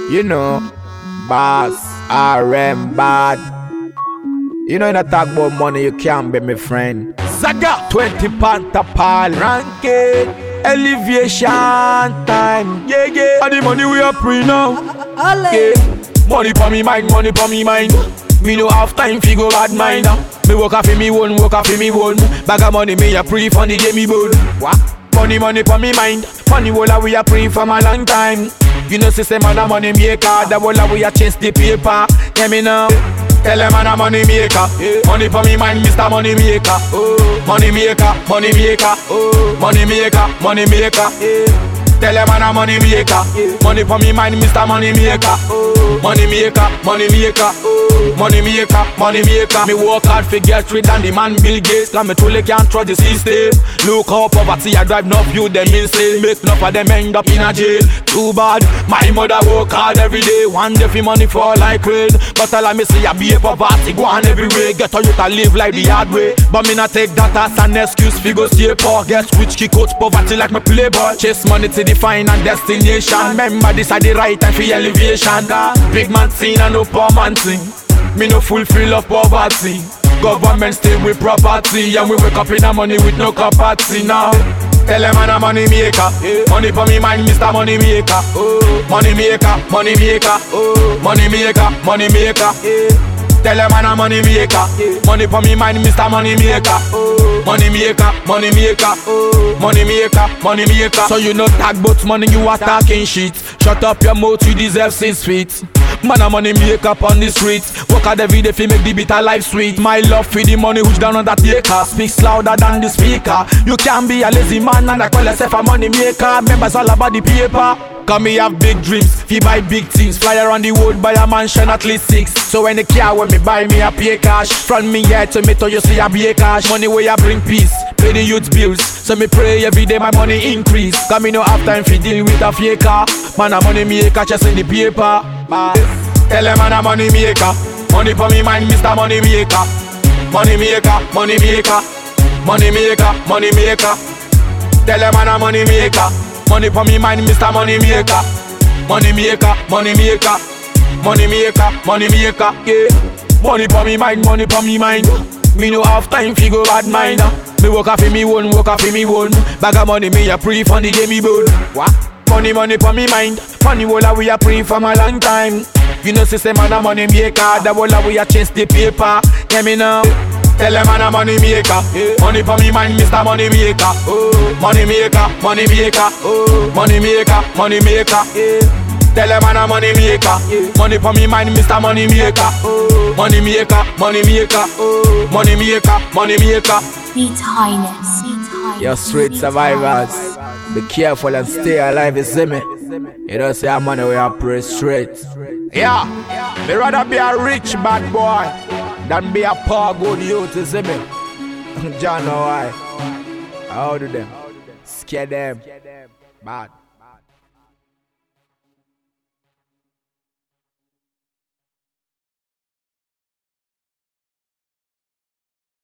You know, Bass, RM, bad. You know, in a talk about money, you can't be my friend. Zaga, 20 panta pal, ranking, elevation time. Yeah, yeah. And the money we are free now. Yeah. Money for me mind, money for me mind. Me no have time fi go bad mind. Me work off me one, work off me one. Bag of money me a pre for the game me board. What? Money for me mind. Money walla we a pre from a long time. You know system man a money maker. The walla we a chase the paper. Yeah me now. Tell them man a money maker. Money for me mind, Mr. Money Maker. Money maker, money maker. Money maker, money maker. Tell them man a money maker. Money for me mind, Mr. Money Maker. Money maker, money maker. Money maker, money maker. Me work hard for get rid and the man Bill Gates. Cause me truly can't trust the system. Look how poverty I drive enough you them insane. Make enough of them end up in a jail. Too bad, my mother work hard every day. One day for money fall like rain. But tell me see I be a poverty go on everywhere. Get how you to live like the hard way. But me not take that as an excuse fi go stay poor. Get rich kick out poverty like me play ball. Chase money to the final destination. Remember this are the right time for elevation. Big man sing and no poor man sing. Me no fulfill of poverty. Government stay with property. And we wake up in the money with no capacity now. Tell them man a money maker. Money for me mind, Mr. Money Maker. Money maker, money maker. Money maker, money maker. Tell them man a money maker. Money for me mind, Mr. Money Maker. Money maker, money maker. Money maker, money maker. So you know talk about money, you are talking shit. Shut up your mouth, you deserve 6 feet. Man a money make up on the street. Work hard every day fi make the bitter life sweet. My love for the money which down on that acre speaks louder than the speaker. You can't be a lazy man and I call yourself a money maker. Remember it's all about the paper. Cause me have big dreams, fi buy big things. Fly around the world, buy a mansion at least 6. So when the car when me buy me a pay cash. From me here to me to you see a pay cash. Money where you bring peace, pay the youth bills. So me pray every day my money increase. Cause me no have time fi deal with a faker. Man a money maker just in the paper. Tell them man a money maker. Money for me mind, Mr. Money Maker. Money maker, money maker. Money maker, money maker. Tell them man a money maker. Money for me mind, Mr. Money Maker. Money maker, money maker. Money maker, money maker. Yeah. Money for me mind, money for me mind. Me no have time fi go bad mind. Me work off me one, work off me one. Bag of money me a pre for the game me board. What? Money for me mind. Money walla we a pre from a long time. You know system man a money maker. The walla we a chase the paper. Yeah me now. Tell them man a money maker. Money for me mind, Mr. Money Maker. Money maker, money maker. Money maker, money maker. Tell them man a money maker. Money for me mind, Mr. Money Maker. Money maker, money maker. Money maker, money maker. Sweet Highness. Your street survivors, be careful and stay alive, you see me. You don't say money we are pray straight. Yeah, me rather be a rich bad boy than be a poor good youth, you see me. John know why. How do them? Scare them. Bad.